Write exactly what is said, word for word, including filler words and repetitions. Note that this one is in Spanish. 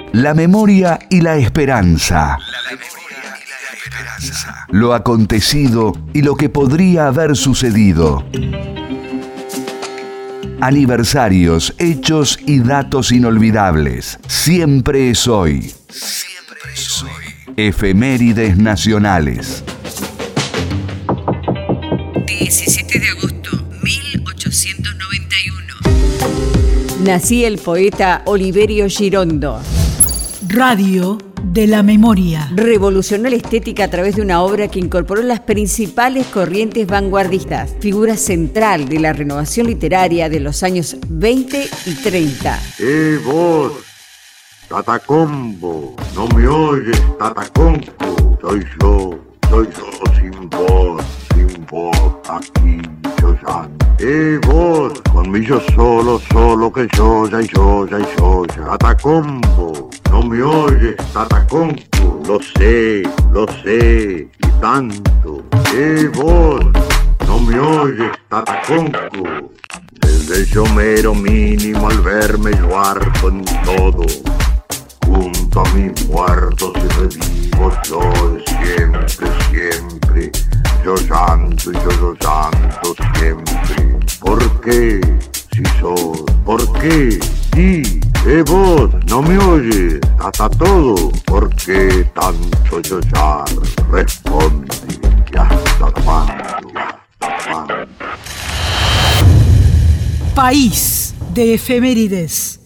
La memoria y la esperanza. La memoria y la esperanza. Lo acontecido y lo que podría haber sucedido. Aniversarios, hechos y datos inolvidables. Siempre es hoy. Siempre es hoy. Efemérides nacionales. diecisiete de agosto de mil ochocientos noventa y uno. Nacía el poeta Oliverio Girondo. Radio de la memoria. Revolucionó la estética a través de una obra que incorporó las principales corrientes vanguardistas, figura central de la renovación literaria de los años veinte y treinta. ¡Eh, vos! ¡Tatacombo! ¿No me oyes, Tatacombo? Soy yo, soy yo sin voz, sin voz, aquí yo ya. ¡Eh, vos! Conmigo yo solo, solo que yo ya y yo ya y yo ya. ¡Tatacombo! ¿No me oyes, Tatacombo? Lo sé, lo sé, y tanto. ¡Eh, vos! ¿No me oyes, Tatacombo? Desde el llamero mínimo al verme yo harto en todo. Junto a mis muertos y revivos yo de siempre, siempre. Yo llanto y yo, yo llanto siempre. ¿Por qué? Si sos, ¿por qué? Sí, eh vos, ¿no me oyes? Hasta todo. ¿Por qué tanto llorar? Responde, que hasta cuándo, hasta cuándo. País de efemérides.